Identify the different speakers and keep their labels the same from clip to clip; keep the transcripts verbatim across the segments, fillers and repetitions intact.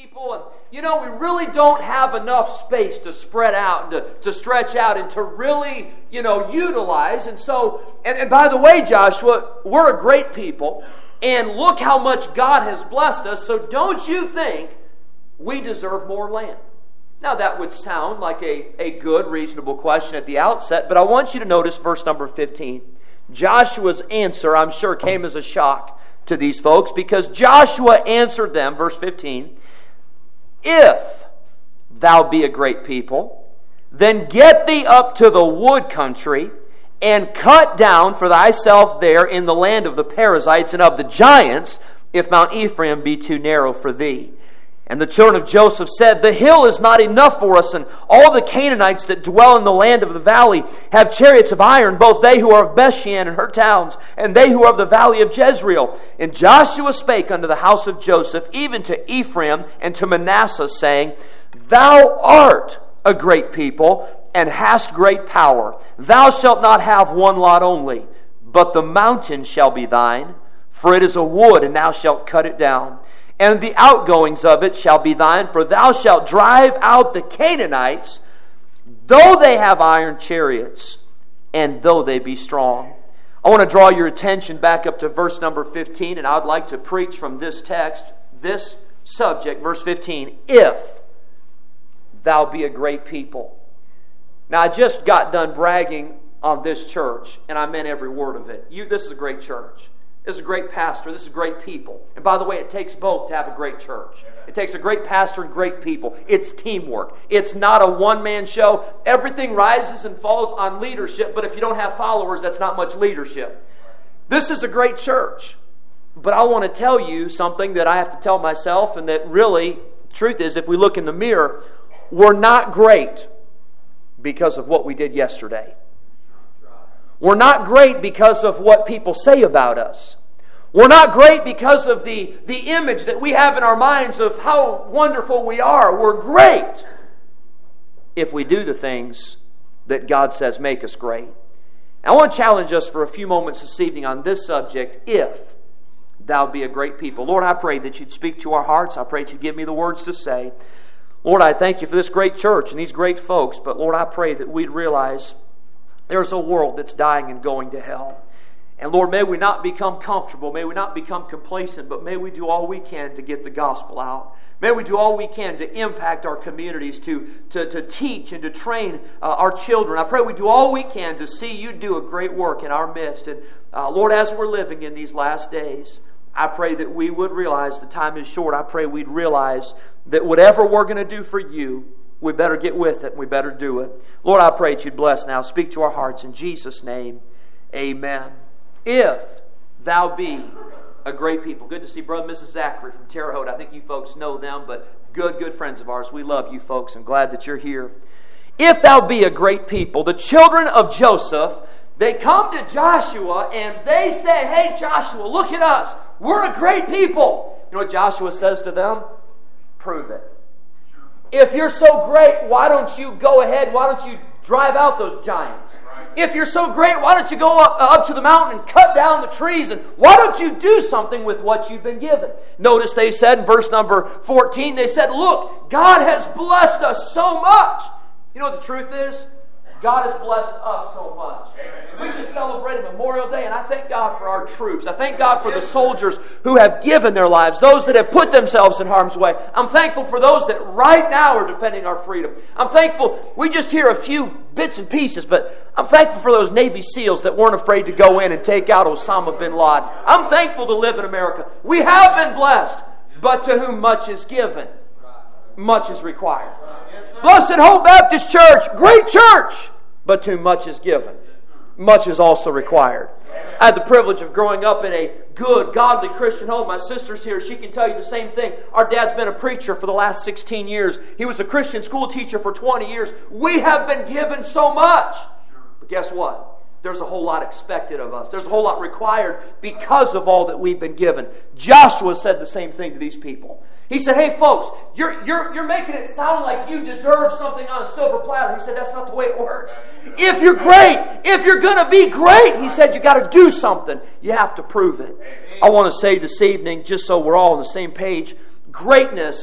Speaker 1: people, and you know, we really don't have enough space to spread out and to, to stretch out and to really, you know, utilize. And so, and, and by the way, Joshua, we're a great people, and look how much God has blessed us, so don't you think we deserve more land? Now, that would sound like a, a good, reasonable question at the outset, but I want you to notice verse number fifteen. Joshua's answer, I'm sure, came as a shock to these folks, because Joshua answered them, verse fifteen, "If thou be a great people, then get thee up to the wood country, and cut down for thyself there in the land of the Perizzites and of the giants, if Mount Ephraim be too narrow for thee." And the children of Joseph said, "The hill is not enough for us, and all the Canaanites that dwell in the land of the valley have chariots of iron, both they who are of Bethshan and her towns, and they who are of the valley of Jezreel." And Joshua spake unto the house of Joseph, even to Ephraim and to Manasseh, saying, "Thou art a great people, and hast great power. Thou shalt not have one lot only, but the mountain shall be thine, for it is a wood, and thou shalt cut it down. And the outgoings of it shall be thine, for thou shalt drive out the Canaanites, though they have iron chariots, and though they be strong." I want to draw your attention back up to verse number fifteen, and I would like to preach from this text, this subject, verse fifteen, "If thou be a great people." Now, I just got done bragging on this church, and I meant every word of it. You, this is a great church. This is a great pastor. This is great people. And by the way, it takes both to have a great church. It takes a great pastor and great people. It's teamwork. It's not a one-man show. Everything rises and falls on leadership, but if you don't have followers, that's not much leadership. This is a great church. But I want to tell you something that I have to tell myself, and that really, truth is, if we look in the mirror, we're not great because of what we did yesterday. We're not great because of what people say about us. We're not great because of the, the image that we have in our minds of how wonderful we are. We're great if we do the things that God says make us great. And I want to challenge us for a few moments this evening on this subject, if thou be a great people. Lord, I pray that you'd speak to our hearts. I pray that you'd give me the words to say. Lord, I thank you for this great church and these great folks, but Lord, I pray that we'd realize there's a world that's dying and going to hell. And Lord, may we not become comfortable. May we not become complacent, but may we do all we can to get the gospel out. May we do all we can to impact our communities, to, to, to teach and to train uh, our children. I pray we do all we can to see you do a great work in our midst. And uh, Lord, as we're living in these last days, I pray that we would realize the time is short. I pray we'd realize that whatever we're going to do for you, we better get with it and we better do it. Lord, I pray that you'd bless now. Speak to our hearts in Jesus' name. Amen. If thou be a great people. Good to see Brother and Missus Zachary from Terre Haute. I think you folks know them, but good, good friends of ours. We love you folks. I'm glad that you're here. If thou be a great people, the children of Joseph, they come to Joshua and they say, "Hey Joshua, look at us. We're a great people." You know what Joshua says to them? Prove it. If you're so great, why don't you go ahead? Why don't you drive out those giants? Right. If you're so great, why don't you go up, uh, up to the mountain and cut down the trees? And why don't you do something with what you've been given? Notice they said in verse number fourteen, they said, "Look, God has blessed us so much." You know what the truth is? God has blessed us so much. We just celebrated Memorial Day, and I thank God for our troops. I thank God for the soldiers who have given their lives, those that have put themselves in harm's way. I'm thankful for those that right now are defending our freedom. I'm thankful, we just hear a few bits and pieces, but I'm thankful for those Navy SEALs that weren't afraid to go in and take out Osama bin Laden. I'm thankful to live in America. We have been blessed, but to whom much is given, much is required. Blessed Hope Baptist Church, great church, but to whom much is given, much is also required. I had the privilege of growing up in a good, godly Christian home. My sister's here. She can tell you the same thing. Our dad's been a preacher for the last sixteen years. He was a Christian school teacher for twenty years. We have been given so much. But guess what? There's a whole lot expected of us. There's a whole lot required because of all that we've been given. Joshua said the same thing to these people. He said, "Hey folks, you're, you're, you're making it sound like you deserve something on a silver platter." He said, "That's not the way it works. If you're great, if you're going to be great," he said, "you got to do something. You have to prove it." I want to say this evening, just so we're all on the same page, greatness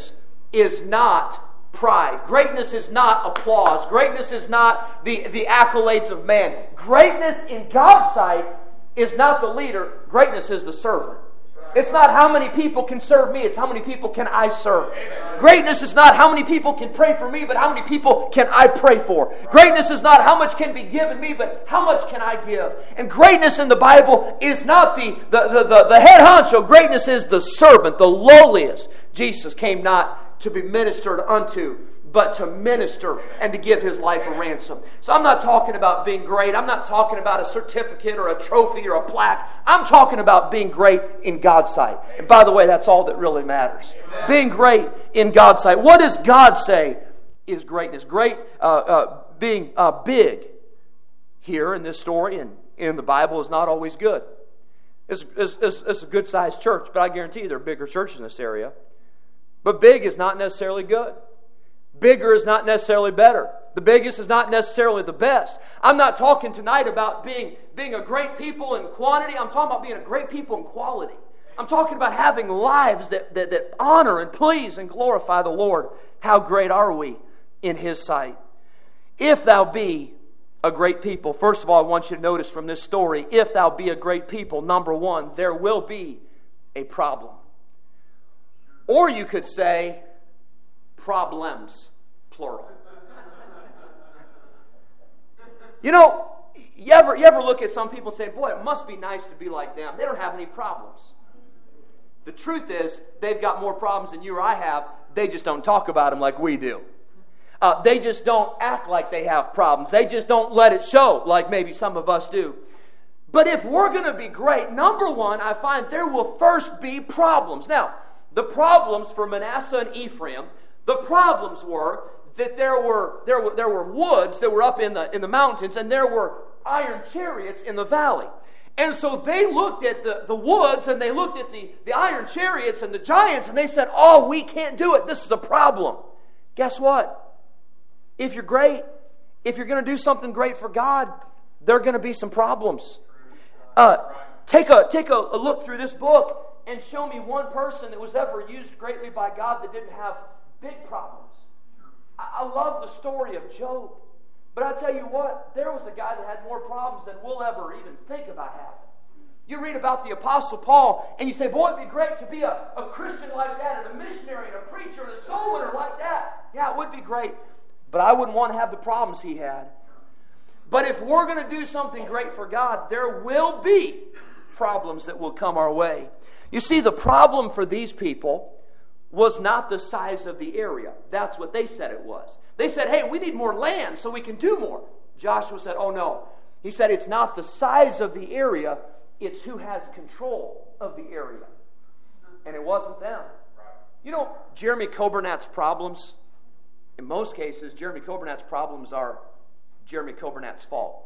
Speaker 1: is not pride. Greatness is not applause. Greatness is not the, the accolades of man. Greatness in God's sight is not the leader. Greatness is the servant. It's not how many people can serve me. It's how many people can I serve. Amen. Greatness is not how many people can pray for me, but how many people can I pray for. Greatness is not how much can be given me, but how much can I give. And greatness in the Bible is not the, the, the, the, the head honcho. Greatness is the servant, the lowliest. Jesus came not to be ministered unto, but to minister and to give His life a ransom. So I'm not talking about being great. I'm not talking about a certificate or a trophy or a plaque. I'm talking about being great in God's sight. And by the way, that's all that really matters. Amen. Being great in God's sight. What does God say is greatness? Great, uh, uh, being uh, big here in this story and in the Bible is not always good. It's, it's, it's, it's a good-sized church, but I guarantee you there are bigger churches in this area. But big is not necessarily good. Bigger is not necessarily better. The biggest is not necessarily the best. I'm not talking tonight about being, being a great people in quantity. I'm talking about being a great people in quality. I'm talking about having lives that, that, that honor and please and glorify the Lord. How great are we in His sight? If thou be a great people, first of all, I want you to notice from this story, if thou be a great people, number one, there will be a problem. Or you could say, problems, plural. You know, you ever, you ever look at some people and say, boy, it must be nice to be like them. They don't have any problems. The truth is, they've got more problems than you or I have. They just don't talk about them like we do. Uh, they just don't act like they have problems. They just don't let it show like maybe some of us do. But if we're going to be great, number one, I find there will first be problems. Now, the problems for Manasseh and Ephraim, the problems were that there were, there were, there were woods that were up in the, in the mountains, and there were iron chariots in the valley. And so they looked at the, the woods, and they looked at the, the iron chariots and the giants, and they said, oh, we can't do it. This is a problem. Guess what? If you're great, if you're going to do something great for God, there are going to be some problems. Uh, take a, take a, a look through this book and show me one person that was ever used greatly by God that didn't have big problems. I love the story of Job. But I tell you what, there was a guy that had more problems than we'll ever even think about having. You read about the Apostle Paul, and you say, boy, it'd be great to be a, a Christian like that, and a missionary, and a preacher, and a soul winner like that. Yeah, it would be great. But I wouldn't want to have the problems he had. But if we're going to do something great for God, there will be problems that will come our way. You see, the problem for these people was not the size of the area. That's what they said it was. They said, hey, we need more land so we can do more. Joshua said, oh no. He said, it's not the size of the area, it's who has control of the area. And it wasn't them. You know, Jeremy Coburnat's problems, in most cases, Jeremy Coburnat's problems are Jeremy Coburnat's fault.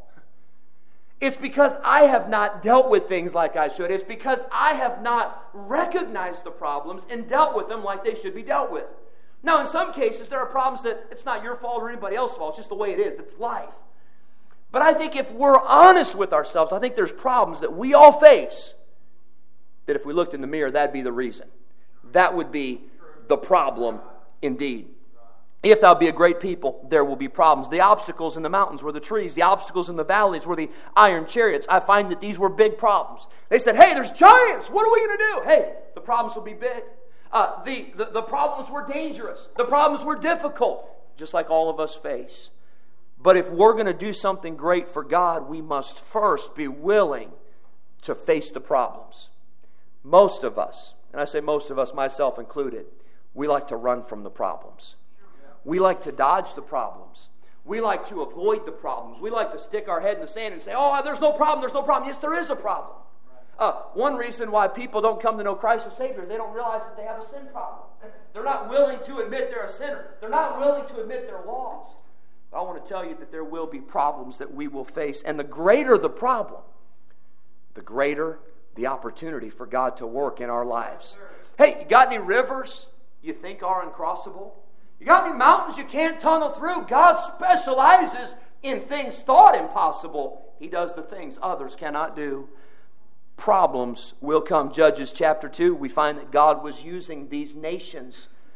Speaker 1: It's because I have not dealt with things like I should. It's because I have not recognized the problems and dealt with them like they should be dealt with. Now, in some cases, there are problems that it's not your fault or anybody else's fault. It's just the way it is. It's life. But I think if we're honest with ourselves, I think there's problems that we all face that if we looked in the mirror, that'd be the reason. That would be the problem indeed. If thou be a great people, there will be problems. The obstacles in the mountains were the trees. The obstacles in the valleys were the iron chariots. I find that these were big problems. They said, hey, there's giants. What are we going to do? Hey, the problems will be big. Uh, the, the, the problems were dangerous. The problems were difficult, just like all of us face. But if we're going to do something great for God, we must first be willing to face the problems. Most of us, and I say most of us, myself included, we like to run from the problems. We like to dodge the problems. We like to avoid the problems. We like to stick our head in the sand and say, oh, there's no problem, there's no problem. Yes, there is a problem. Uh, one reason why people don't come to know Christ as Savior, they don't realize that they have a sin problem. They're not willing to admit they're a sinner. They're not willing to admit they're lost. I want to tell you that there will be problems that we will face. And the greater the problem, the greater the opportunity for God to work in our lives. Hey, you got any rivers you think are uncrossable? You got any mountains you can't tunnel through? God specializes in things thought impossible. He does the things others cannot do. Problems will come. Judges chapter two, we find that God was using these nations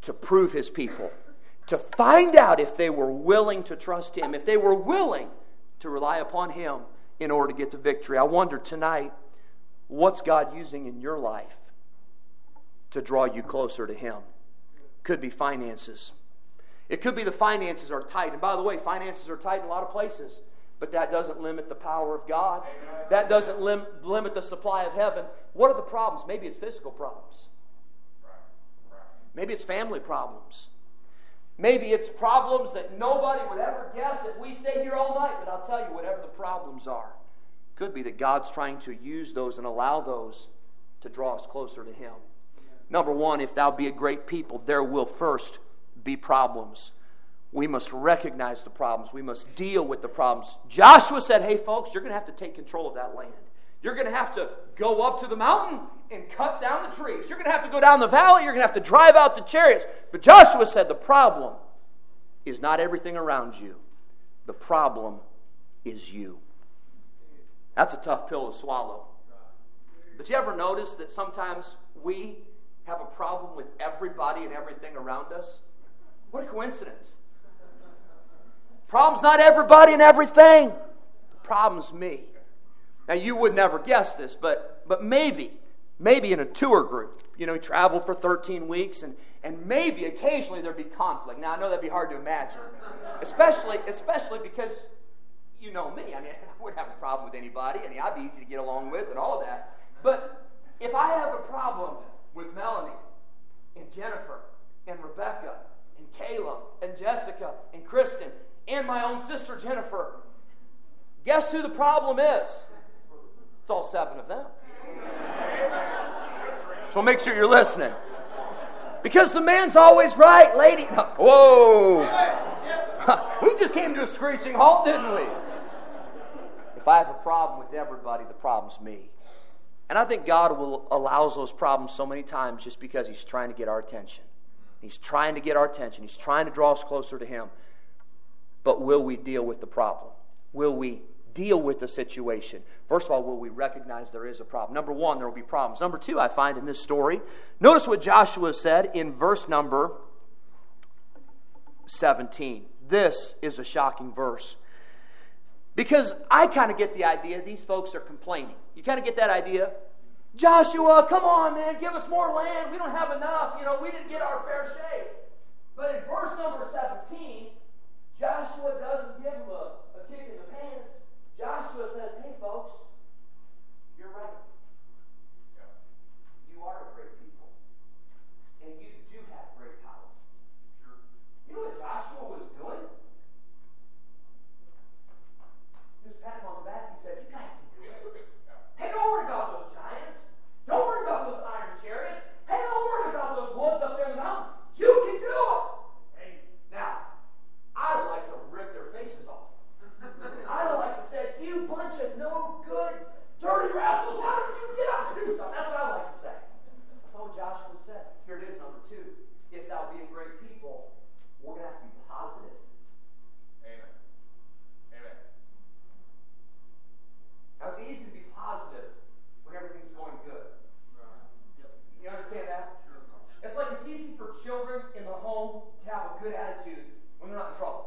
Speaker 1: to prove his people, to find out if they were willing to trust him, if they were willing to rely upon him in order to get the victory. I wonder tonight, what's God using in your life to draw you closer to him? Could be finances. It could be the finances are tight. And by the way, finances are tight in a lot of places. But that doesn't limit the power of God. Amen. That doesn't lim- limit the supply of heaven. What are the problems? Maybe it's physical problems. Right. Right. Maybe it's family problems. Maybe it's problems that nobody would ever guess if we stay here all night. But I'll tell you, whatever the problems are, could be that God's trying to use those and allow those to draw us closer to him. Number one, if thou be a great people, there will first be problems. We must recognize the problems. We must deal with the problems. Joshua said, hey folks, you're going to have to take control of that land. You're going to have to go up to the mountain and cut down the trees. You're going to have to go down the valley. You're going to have to drive out the chariots. But Joshua said the problem is not everything around you. The problem is you. That's a tough pill to swallow. But you ever notice that sometimes we have a problem with everybody and everything around us? What a coincidence. Problem's not everybody and everything. The problem's me. Now, you would never guess this, but but maybe, maybe in a tour group, you know, you travel for thirteen weeks, and, and maybe occasionally there'd be conflict. Now, I know that'd be hard to imagine, especially, especially because you know me. I mean, I wouldn't have a problem with anybody, and I'd be easy to get along with and all that. But if I have a problem with Melanie and Jennifer and Rebecca and Kayla and Jessica and Kristen and my own sister Jennifer, guess who the problem is? It's all seven of them. So make sure you're listening. Because the man's always right, lady. Whoa. We just came to a screeching halt, didn't we? If I have a problem with everybody, the problem's me. And I think God will allows those problems so many times just because he's trying to get our attention. He's trying to get our attention. He's trying to draw us closer to him. But will we deal with the problem? Will we deal with the situation? First of all, will we recognize there is a problem? Number one, there will be problems. Number two, I find in this story, notice what Joshua said in verse number seventeen. This is a shocking verse. Because I kind of get the idea these folks are complaining. You kind of get that idea? Joshua, come on, man, give us more land. We don't have enough. You know, we didn't get our fair shake. But in verse number seventeen, Joshua doesn't give them a, a kick in the pants. Joshua says, hey, folks, you're right. Yeah. You are a great people. And you do have great power. Sure. You know what Joshua was doing? He was patting on the back. He said, you guys can do it. Yeah. Hey, don't worry about those giants. Don't worry about those iron chariots. Hey, don't worry about those woods up there in the mountain. You can do it. Hey, now, I would like to rip their faces off. I would like to say, you bunch of no good, dirty rascals, why don't you get up and do something? That's what I would like to say. That's not what Joshua said. Here it is, number two. If thou be a great people, we're going to have to be positive. Amen. Amen. Now, it's easy to be positive when everything's going good. You understand that? It's like it's easy for children in the home to have a good attitude when they're not in trouble.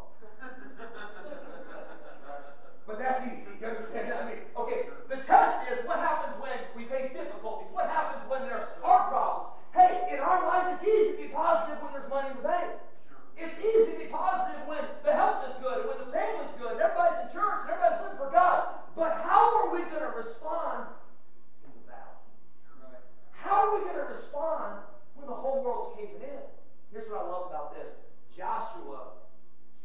Speaker 1: But that's easy. You understand that? I mean, okay, the test is what happens when we face difficulties? What happens when there are problems? Hey, in our lives, it's easy to be positive when there's money in the bank. It's easy to be positive when the health is good and when the family's good and everybody's in church and everybody's living for God. But how are we going to respond in the valley? How are we going to respond when the whole world's caving in? Here's what I love about this. Joshua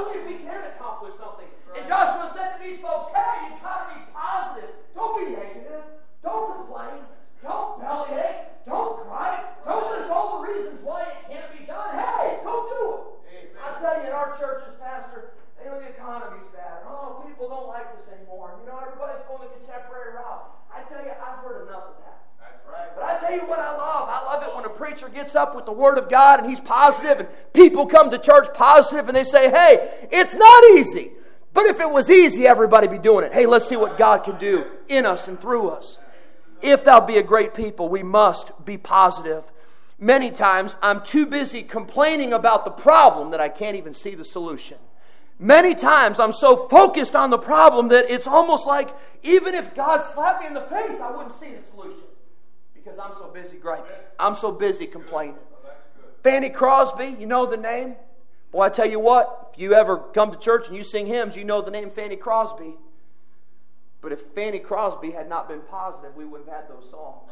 Speaker 1: believe we can accomplish something. And Joshua said to these folks, hey, you've got to be positive. Don't be negative. Don't complain. Don't bellyache. Don't cry. Don't list all the reasons why it can't be done. Hey, go do it. I tell you, in our churches, Pastor, you know, the economy's bad. Oh, people don't like this anymore. You know, everybody's going the contemporary route. I tell you, I've heard enough of that. That's right. But I tell you what I love. I love it when a preacher gets up with the Word of God and he's positive, and people come to church positive and they say, hey, it's not easy. But if it was easy, everybody would be doing it. Hey, let's see what God can do in us and through us. If thou be a great people, we must be positive. Many times, I'm too busy complaining about the problem that I can't even see the solution. Many times, I'm so focused on the problem that it's almost like even if God slapped me in the face, I wouldn't see the solution. Because I'm so busy griping. I'm so busy complaining. Fanny Crosby, you know the name? Boy, I tell you what, if you ever come to church and you sing hymns, you know the name Fanny Crosby. But if Fanny Crosby had not been positive, we wouldn't have had those songs.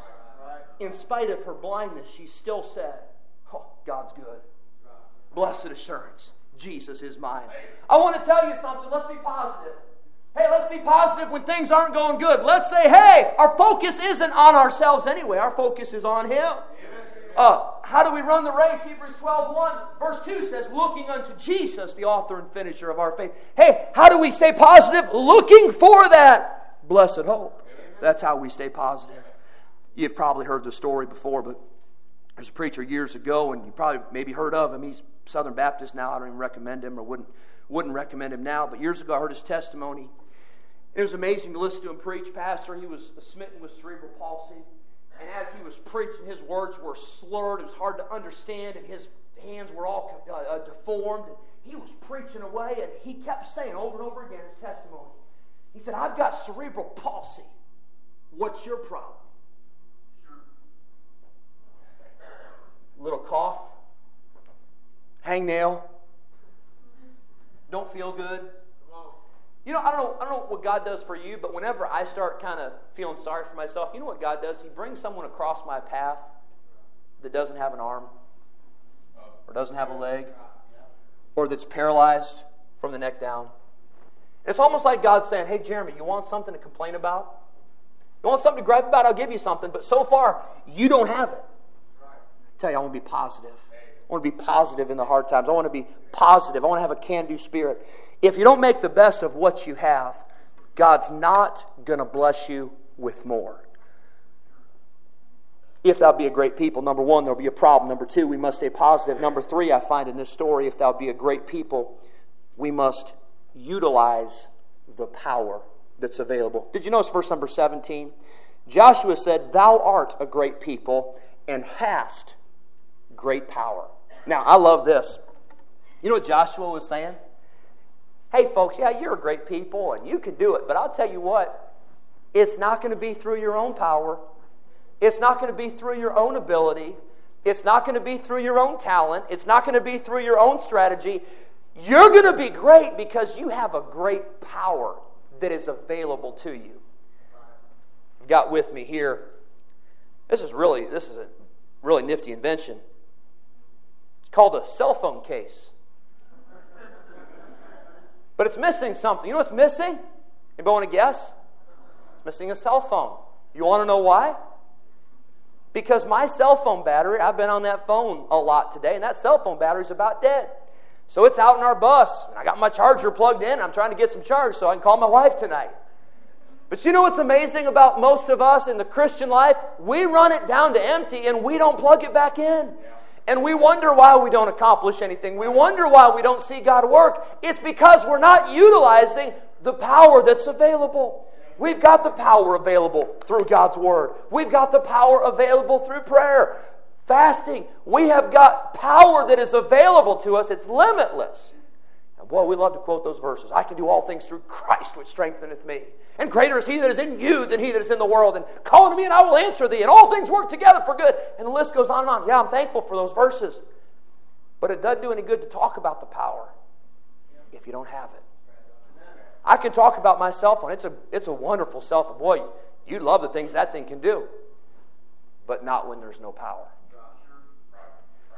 Speaker 1: In spite of her blindness, she still said, oh, God's good. Blessed assurance, Jesus is mine. I want to tell you something. Let's be positive. Hey, let's be positive when things aren't going good. Let's say, hey, our focus isn't on ourselves anyway. Our focus is on Him. Uh, how do we run the race? Hebrews twelve one, verse two says, looking unto Jesus, the author and finisher of our faith. Hey, how do we stay positive? Looking for that blessed hope. That's how we stay positive. You've probably heard the story before, but there's a preacher years ago, and you probably maybe heard of him. He's Southern Baptist now. I don't even recommend him or wouldn't, wouldn't recommend him now. But years ago, I heard his testimony. It was amazing to listen to him preach. Pastor, he was smitten with cerebral palsy. And as he was preaching, his words were slurred. It was hard to understand, and his hands were all uh, uh, deformed. And he was preaching away, and he kept saying over and over again his testimony. He said, I've got cerebral palsy. What's your problem? Little cough. Hangnail. Don't feel good. You know, I don't know, I don't know what God does for you, but whenever I start kind of feeling sorry for myself, you know what God does? He brings someone across my path that doesn't have an arm, or doesn't have a leg, or that's paralyzed from the neck down. It's almost like God saying, hey, Jeremy, you want something to complain about? You want something to gripe about? I'll give you something, but so far, you don't have it. I tell you, I want to be positive. I want to be positive in the hard times. I want to be positive. I want to have a can-do spirit. If you don't make the best of what you have, God's not going to bless you with more. If thou be a great people, number one, there'll be a problem. Number two, we must stay positive. Number three, I find in this story, if thou be a great people, we must utilize the power that's available. Did you notice verse number seventeen? Joshua said, thou art a great people and hast great power. Now, I love this. You know what Joshua was saying? Hey, folks, yeah, you're a great people and you can do it. But I'll tell you what, it's not going to be through your own power. It's not going to be through your own ability. It's not going to be through your own talent. It's not going to be through your own strategy. You're going to be great because you have a great power that is available to you. You've got with me here. This is really, this is a really nifty invention. It's called a cell phone case. But it's missing something. You know what's missing? Anybody want to guess? It's missing a cell phone. You want to know why? Because my cell phone battery, I've been on that phone a lot today, and that cell phone battery is about dead. So it's out in our bus. I got my charger plugged in. I'm trying to get some charge so I can call my wife tonight. But you know what's amazing about most of us in the Christian life? We run it down to empty and we don't plug it back in. And we wonder why we don't accomplish anything. We wonder why we don't see God work. It's because we're not utilizing the power that's available. We've got the power available through God's Word. We've got the power available through prayer, fasting. We have got power that is available to us. It's limitless. And boy, we love to quote those verses. I can do all things through Christ which strengtheneth me. And greater is He that is in you than he that is in the world. And call unto me and I will answer thee. And all things work together for good. And the list goes on and on. Yeah, I'm thankful for those verses. But it doesn't do any good to talk about the power if you don't have it. I can talk about my cell phone. It's a, it's a wonderful cell phone. Boy, you love the things that thing can do. But not when there's no power.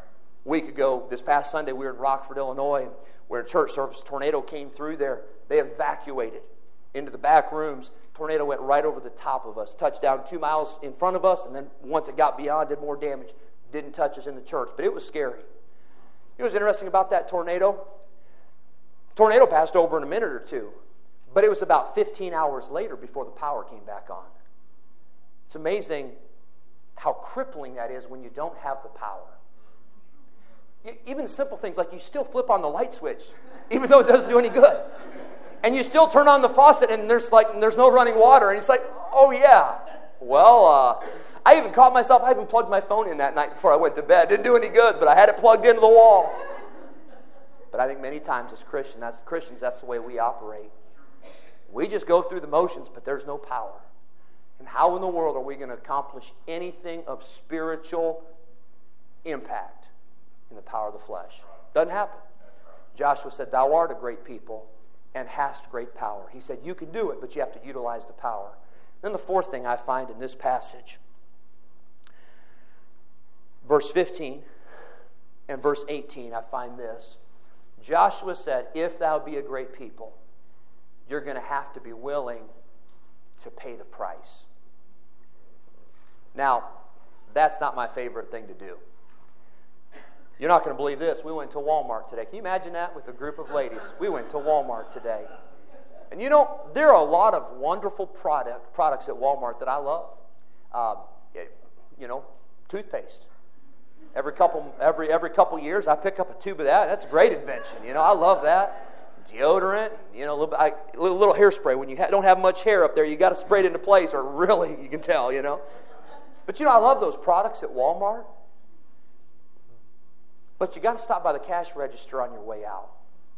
Speaker 1: A week ago, this past Sunday, we were in Rockford, Illinois. We're in a church service. A tornado came through there. They evacuated into the back rooms. Tornado went right over the top of us, touched down two miles in front of us, and then once it got beyond, did more damage. Didn't touch us in the church, but it was scary. You know what's interesting about that tornado? Tornado passed over in a minute or two, but it was about fifteen hours later before the power came back on. It's amazing how crippling that is when you don't have the power. Even simple things like you still flip on the light switch, even though it doesn't do any good. And you still turn on the faucet and there's like there's no running water. And it's like, oh yeah. Well, uh, I even caught myself, I even plugged my phone in that night before I went to bed. Didn't do any good, but I had it plugged into the wall. But I think many times as Christians, that's, Christians, that's the way we operate. We just go through the motions, but there's no power. And how in the world are we going to accomplish anything of spiritual impact in the power of the flesh? Doesn't happen. Joshua said, thou art a great people and hast great power. He said, you can do it, but you have to utilize the power. Then the fourth thing I find in this passage, verse fifteen and verse eighteen, I find this. Joshua said, if thou be a great people, you're going to have to be willing to pay the price. Now, that's not my favorite thing to do. You're not going to believe this. We went to Walmart today. Can you imagine that with a group of ladies? We went to Walmart today. And you know, there are a lot of wonderful product products at Walmart that I love. Um, you know, toothpaste. Every couple every every couple years, I pick up a tube of that. That's a great invention. You know, I love that. Deodorant. You know, a little, I, a little hairspray. When you ha- don't have much hair up there, you got to spray it into place, or really, you can tell. You know. But you know, I love those products at Walmart. But you got to stop by the cash register on your way out.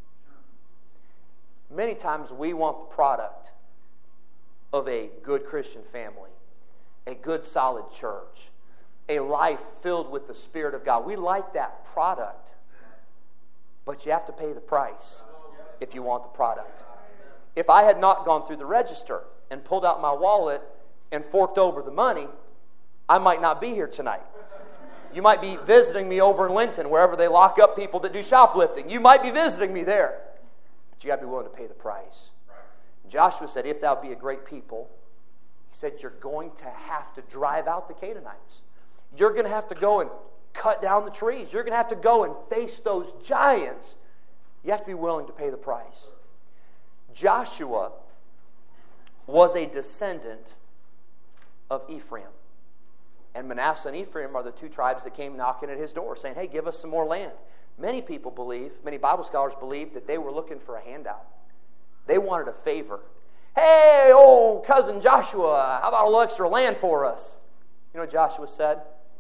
Speaker 1: Many times we want the product of a good Christian family, a good solid church, a life filled with the Spirit of God. We like that product, but you have to pay the price if you want the product. If I had not gone through the register and pulled out my wallet and forked over the money, I might not be here tonight. You might be visiting me over in Linton, wherever they lock up people that do shoplifting. You might be visiting me there. But you got to be willing to pay the price. Joshua said, if thou be a great people, he said, you're going to have to drive out the Canaanites. You're going to have to go and cut down the trees. You're going to have to go and face those giants. You have to be willing to pay the price. Joshua was a descendant of Ephraim. And Manasseh and Ephraim are the two tribes that came knocking at his door, saying, hey, give us some more land. Many people believe, many Bible scholars believe, that they were looking for a handout. They wanted a favor. Hey, old cousin Joshua, how about a little extra land for us? You know what Joshua said?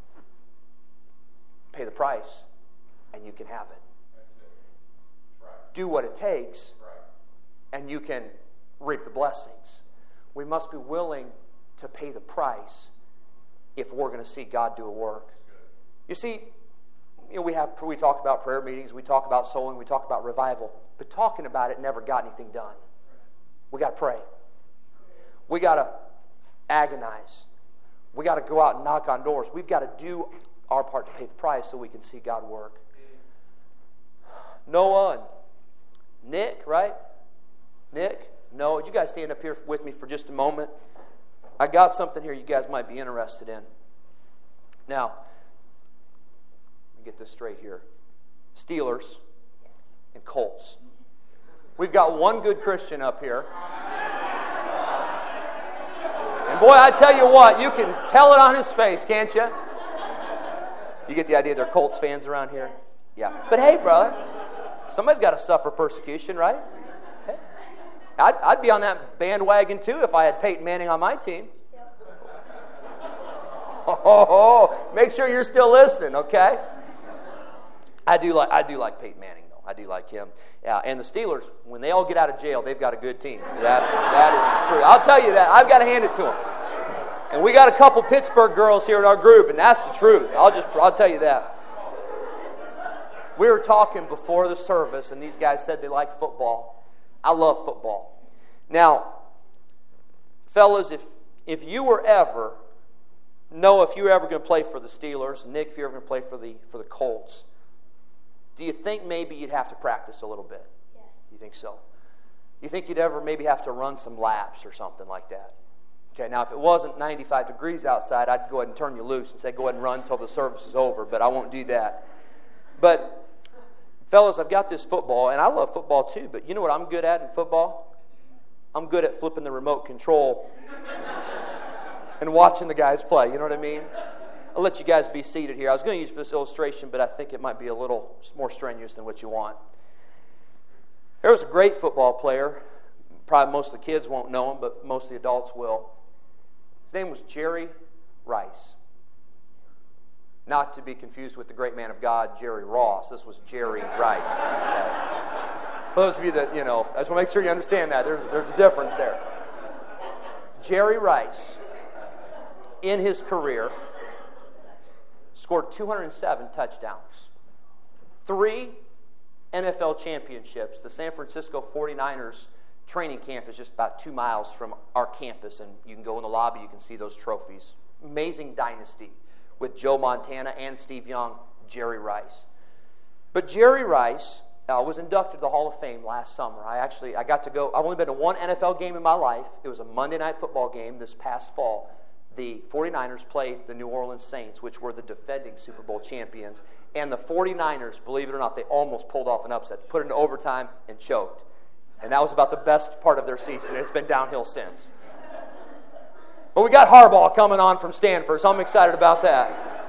Speaker 1: Pay the price, and you can have it. Right. Do what it takes, right, and you can reap the blessings. We must be willing to pay the price if we're going to see God do a work. You see, you know, we have we talk about prayer meetings, we talk about sowing, we talk about revival, but talking about it never got anything done. We got to pray. We got to agonize. We got to go out and knock on doors. We've got to do our part to pay the price so we can see God work. Noah and Nick, right? Nick, Noah, would you guys stand up here with me for just a moment? I got something here you guys might be interested in. Now, let me get this straight here. Steelers and Colts. We've got one good Christian up here. And boy, I tell you what, you can tell it on his face, can't you? You get the idea they're Colts fans around here? Yeah. But hey, brother, somebody's got to suffer persecution, right? Hey. I'd, I'd be on that bandwagon too if I had Peyton Manning on my team. Oh, make sure you're still listening, okay? I do like I do like Peyton Manning though. I do like him. Yeah, and the Steelers, when they all get out of jail, they've got a good team. That's that is true. I'll tell you that. I've got to hand it to them. And we got a couple Pittsburgh girls here in our group, and that's the truth. I'll just I'll tell you that. We were talking before the service, and these guys said they like football. I love football. Now, fellas, if if you were ever, Noah, if you were ever going to play for the Steelers, Nick, if you were ever going to play for the for the Colts, do you think maybe you'd have to practice a little bit?
Speaker 2: Yes.
Speaker 1: You think so? You think you'd ever maybe have to run some laps or something like that? Okay, now if it wasn't ninety-five degrees outside, I'd go ahead and turn you loose and say go ahead and run until the service is over, but I won't do that. But, fellas, I've got this football, and I love football too, but you know what I'm good at in football? I'm good at flipping the remote control and watching the guys play, you know what I mean? I'll let you guys be seated here. I was going to use this illustration, but I think it might be a little more strenuous than what you want. There was a great football player. Probably most of the kids won't know him, but most of the adults will. His name was Jerry Rice. Not to be confused with the great man of God, Jerry Ross. This was Jerry Rice. Okay. For those of you that, you know, I just want to make sure you understand that. There's, there's a difference there. Jerry Rice, in his career, scored two hundred seven touchdowns. Three N F L championships. The San Francisco forty-niners training camp is just about two miles from our campus, and you can go in the lobby, you can see those trophies. Amazing dynasty with Joe Montana and Steve Young, Jerry Rice. But Jerry Rice uh, was inducted to the Hall of Fame last summer. I actually, I got to go, I've only been to one N F L game in my life. It was a Monday night football game this past fall. The forty-niners played the New Orleans Saints, which were the defending Super Bowl champions. And the forty-niners, believe it or not, they almost pulled off an upset, put it into overtime, and choked. And that was about the best part of their season. It's been downhill since. But we got Harbaugh coming on from Stanford, so I'm excited about that.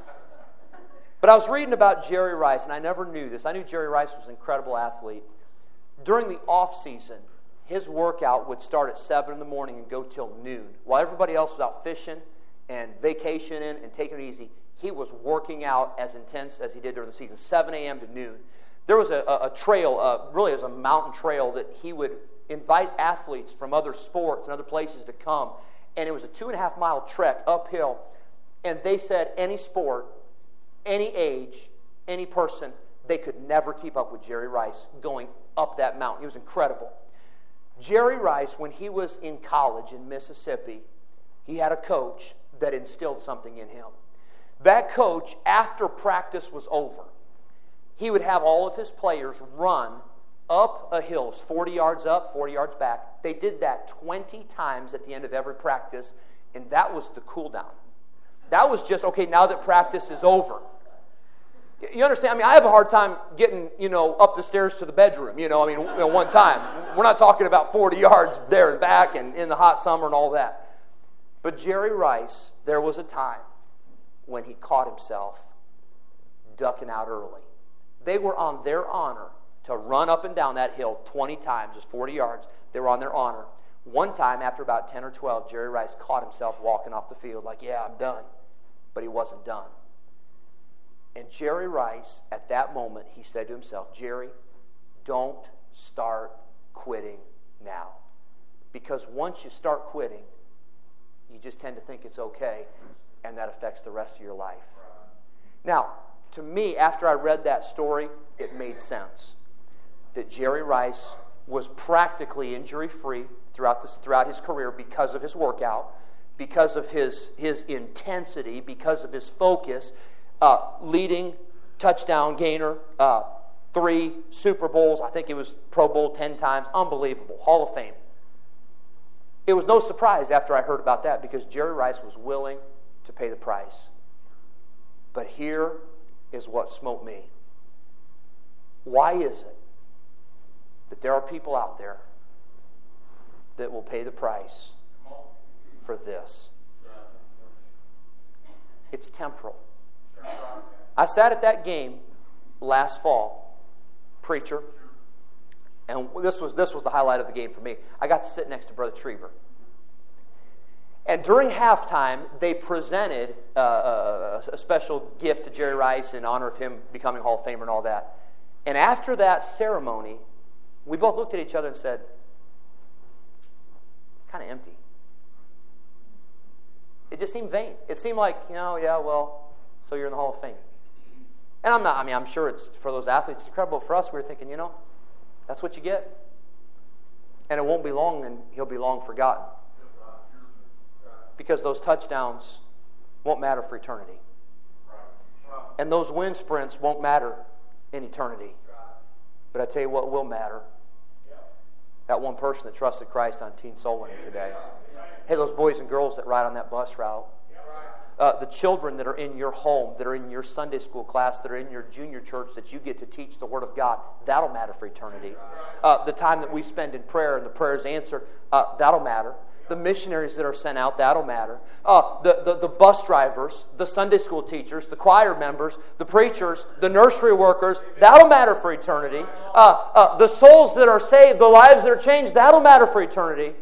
Speaker 1: But I was reading about Jerry Rice, and I never knew this. I knew Jerry Rice was an incredible athlete. During the off season, his workout would start at seven in the morning and go till noon. While everybody else was out fishing and vacationing and taking it easy, he was working out as intense as he did during the season, seven a.m. to noon. There was a, a, a trail, uh, really it was a mountain trail that he would invite athletes from other sports and other places to come. And it was a two and a half mile trek uphill. And they said any sport, any age, any person, they could never keep up with Jerry Rice going up that mountain. It was incredible. Jerry Rice, when he was in college in Mississippi, he had a coach that instilled something in him. That coach, after practice was over, he would have all of his players run up a hill, forty yards up, forty yards back. They did that twenty times at the end of every practice, and that was the cool down. That was just, okay, now that practice is over. You understand? I mean, I have a hard time getting, you know, up the stairs to the bedroom, you know, I mean, you know, one time. We're not talking about forty yards there and back and in the hot summer and all that. But Jerry Rice, there was a time when he caught himself ducking out early. They were on their honor to run up and down that hill twenty times, just forty yards. They were on their honor. One time, after about ten or twelve, Jerry Rice caught himself walking off the field like, yeah, I'm done. But he wasn't done. And Jerry Rice, at that moment, he said to himself, Jerry, don't start quitting now. Because once you start quitting, you just tend to think it's okay, and that affects the rest of your life. Now, to me, after I read that story, it made sense. That Jerry Rice was practically injury-free throughout this, throughout his career because of his workout, because of his, his intensity, because of his focus, uh, leading touchdown gainer, uh, three Super Bowls. I think he was Pro Bowl ten times. Unbelievable. Hall of Fame. It was no surprise after I heard about that because Jerry Rice was willing to pay the price. But here is what smote me. Why is it that there are people out there that will pay the price for this? It's temporal. I sat at that game last fall, preacher, and this was this was the highlight of the game for me. I got to sit next to Brother Trieber. And during halftime, they presented uh, a, a special gift to Jerry Rice in honor of him becoming Hall of Famer and all that. And after that ceremony, we both looked at each other and said, kind of empty. It just seemed vain. It seemed like, you know, yeah, well, so you're in the Hall of Fame. And I'm not, I mean, I'm sure it's for those athletes, it's incredible. For us, we were thinking, you know, that's what you get. And it won't be long, and he'll be long forgotten. Because those touchdowns won't matter for eternity. And those wind sprints won't matter in eternity. But I tell you what will matter. That one person that trusted Christ on Teen Soul Winning today. Hey, those boys and girls that ride on that bus route. Uh, the children that are in your home, that are in your Sunday school class, that are in your junior church, that you get to teach the Word of God, that'll matter for eternity. Uh, the time that we spend in prayer and the prayers answered, uh, that'll matter. The missionaries that are sent out, that'll matter. Uh, the, the, the bus drivers, the Sunday school teachers, the choir members, the preachers, the nursery workers, that'll matter for eternity. Uh, uh, the souls that are saved, the lives that are changed, that'll matter for eternity.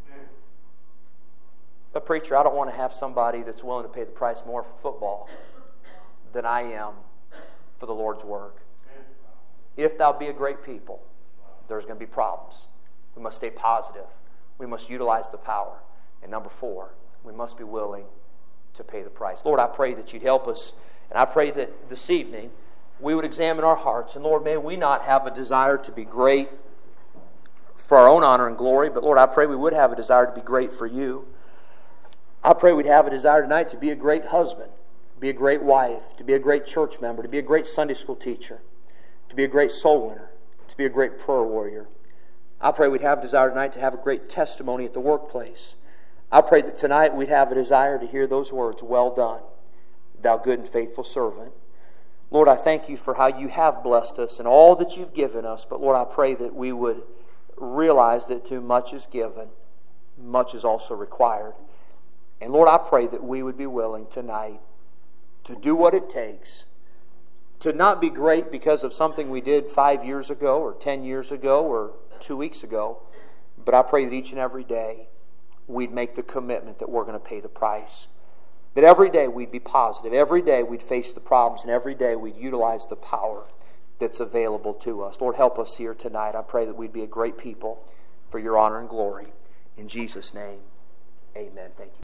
Speaker 1: But preacher, I don't want to have somebody that's willing to pay the price more for football than I am for the Lord's work. If thou be a great people, there's going to be problems. We must stay positive. We must utilize the power. And number four, we must be willing to pay the price. Lord, I pray that you'd help us. And I pray that this evening we would examine our hearts. And Lord, may we not have a desire to be great for our own honor and glory. But Lord, I pray we would have a desire to be great for you. I pray we'd have a desire tonight to be a great husband, to be a great wife, to be a great church member, to be a great Sunday school teacher, to be a great soul winner, to be a great prayer warrior. I pray we'd have a desire tonight to have a great testimony at the workplace. I pray that tonight we'd have a desire to hear those words, well done, thou good and faithful servant. Lord, I thank you for how you have blessed us and all that you've given us. But Lord, I pray that we would realize that too much is given, much is also required. And Lord, I pray that we would be willing tonight to do what it takes to not be great because of something we did five years ago or ten years ago or two weeks ago. But I pray that each and every day we'd make the commitment that we're going to pay the price. That every day we'd be positive. Every day we'd face the problems. And every day we'd utilize the power that's available to us. Lord, help us here tonight. I pray that we'd be a great people for your honor and glory. In Jesus' name, amen. Thank you.